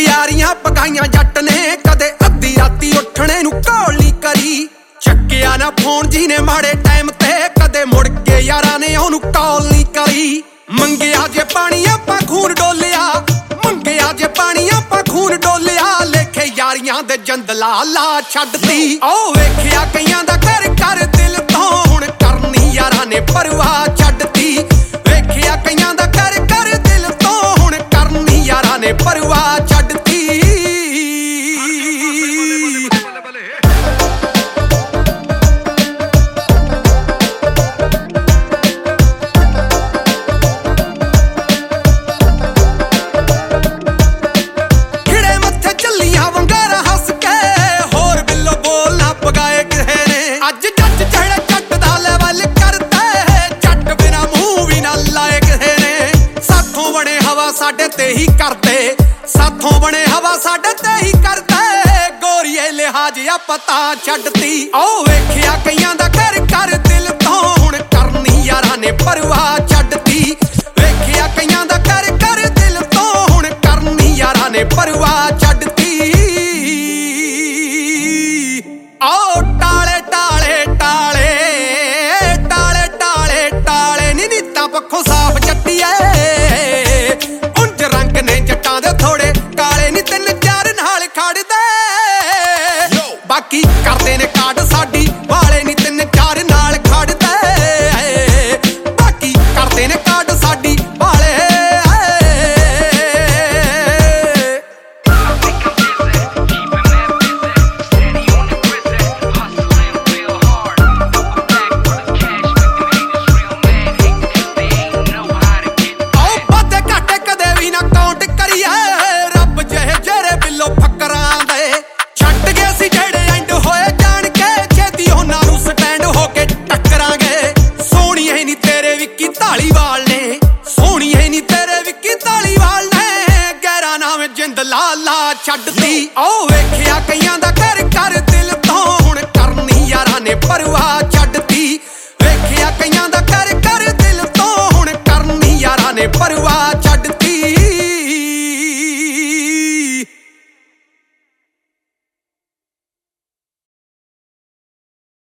यारियां पकाइयां जट ने कदे अद्धी राती उठने नू कॉल नहीं करी। चक्किया ना फोन जी ने माड़े टाइम ते कदे मुड़ के यारां ने ओनू कॉल नहीं करी। मंगिया जे पानी आपां खून डोलिया, मंगिया जे पानी आपां खून डोलिया, लेखे यारियां दे जंदला ला छड्डती। ओ वेखिया कईयां दा कर कर दिल तो हुण करनी यारां ने परवाह छड्डती। वेखिया कईयां दा कर कर दिल तो हुण करनी यारां ने परवाह छड्डती। साडे ते ही करदे साथों बने हवा साडे ते ही करदे, गोरीए लिहाज आ पता छड्डती। ओ वेखिया कईयां दा कर कर दिल तो हुण करनी यारां ने परवाह छड्डती। वेखिया कईयां दा कर कर दिल तो हुण करनी यारां ने परवाह छड्डती। ओ टाले टाले टाले टाले टाले टाले नी नीतां पक्खों साफ जट्टीए, ने जट्टां दे थोड़े काले नी तिन चार नाल खड़दे, बाकी करदे ने काट साडी वाले नी तिन चार नाल खड़दे, बाकी करदे ने काट साडी वाले। लाला छड्डती। ओ वेखिया कईयां दा कर कर दिल तो हुण करनी यारां ने परवाह छड्डती। वेखिया कईयां दा कर कर दिल तो हुण करनी यारां ने परवाह।